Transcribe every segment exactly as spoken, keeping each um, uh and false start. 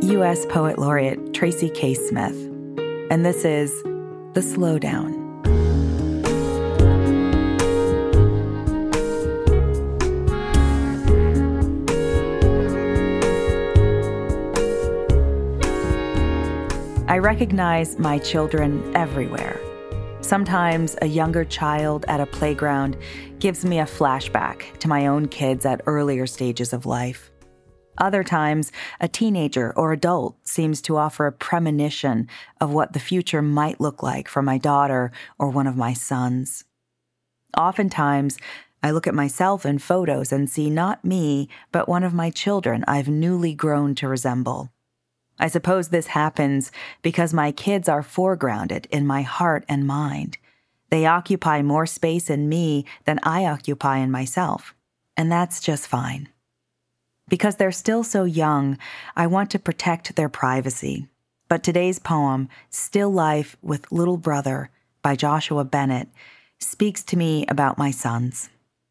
U S Poet Laureate Tracy K. Smith, and this is The Slowdown. I recognize my children everywhere. Sometimes a younger child at a playground gives me a flashback to my own kids at earlier stages of life. Other times, a teenager or adult seems to offer a premonition of what the future might look like for my daughter or one of my sons. Oftentimes, I look at myself in photos and see not me, but one of my children I've newly grown to resemble. I suppose this happens because my kids are foregrounded in my heart and mind. They occupy more space in me than I occupy in myself, and that's just fine. Because they're still so young, I want to protect their privacy. But today's poem, Still Life with Little Brother by Joshua Bennett, speaks to me about my sons.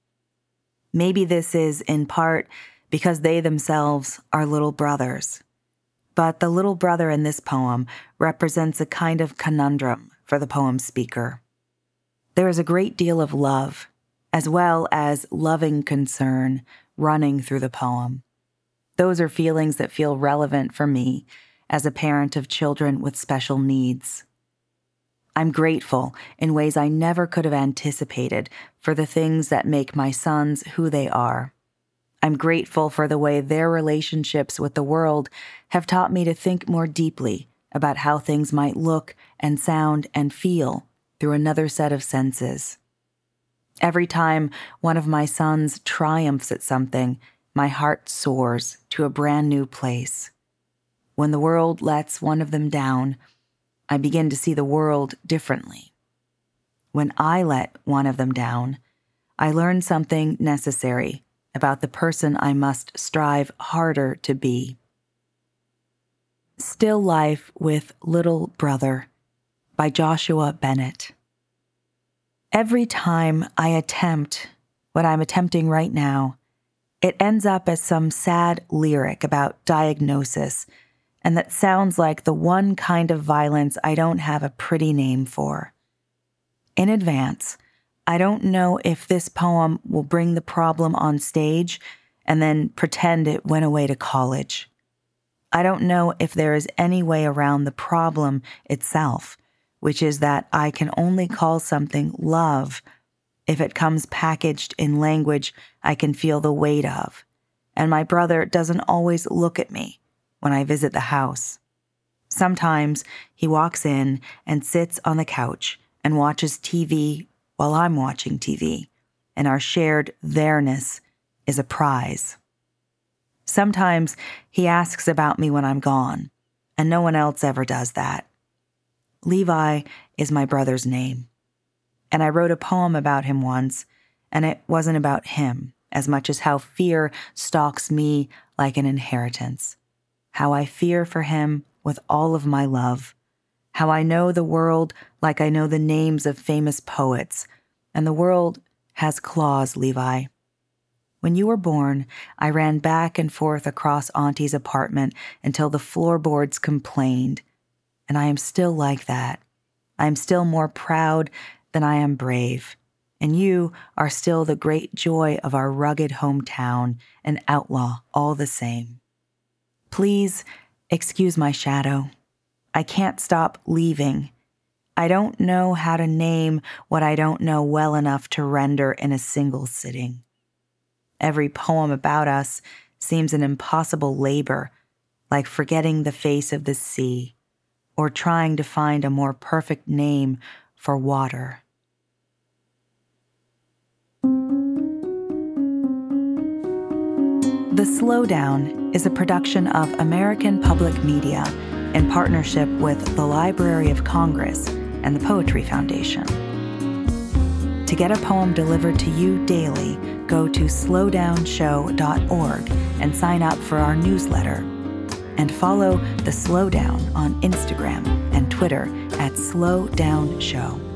Maybe this is in part because they themselves are little brothers. But the little brother in this poem represents a kind of conundrum for the poem speaker. There is a great deal of love, as well as loving concern, running through the poem. Those are feelings that feel relevant for me as a parent of children with special needs. I'm grateful in ways I never could have anticipated for the things that make my sons who they are. I'm grateful for the way their relationships with the world have taught me to think more deeply about how things might look and sound and feel through another set of senses. Every time one of my sons triumphs at something, my heart soars to a brand new place. When the world lets one of them down, I begin to see the world differently. When I let one of them down, I learn something necessary about the person I must strive harder to be. Still Life with Little Brother by Joshua Bennett. Every time I attempt what I'm attempting right now, it ends up as some sad lyric about diagnosis, and that sounds like the one kind of violence I don't have a pretty name for. In advance, I don't know if this poem will bring the problem on stage and then pretend it went away to college. I don't know if there is any way around the problem itself, which is that I can only call something love if it comes packaged in language I can feel the weight of, and my brother doesn't always look at me when I visit the house. Sometimes he walks in and sits on the couch and watches T V while I'm watching T V, and our shared there-ness is a prize. Sometimes he asks about me when I'm gone, and no one else ever does that. Levi is my brother's name, and I wrote a poem about him once, and it wasn't about him as much as how fear stalks me like an inheritance, how I fear for him with all of my love, how I know the world like I know the names of famous poets, and the world has claws, Levi. When you were born, I ran back and forth across Auntie's apartment until the floorboards complained, and I am still like that. I am still more proud than I am brave, and you are still the great joy of our rugged hometown, an outlaw all the same. Please excuse my shadow. I can't stop leaving. I don't know how to name what I don't know well enough to render in a single sitting. Every poem about us seems an impossible labor, like forgetting the face of the sea, or trying to find a more perfect name for water. The Slowdown is a production of American Public Media in partnership with the Library of Congress and the Poetry Foundation. To get a poem delivered to you daily, go to slow down show dot org and sign up for our newsletter. And follow The Slowdown on Instagram and Twitter at Slow Down Show.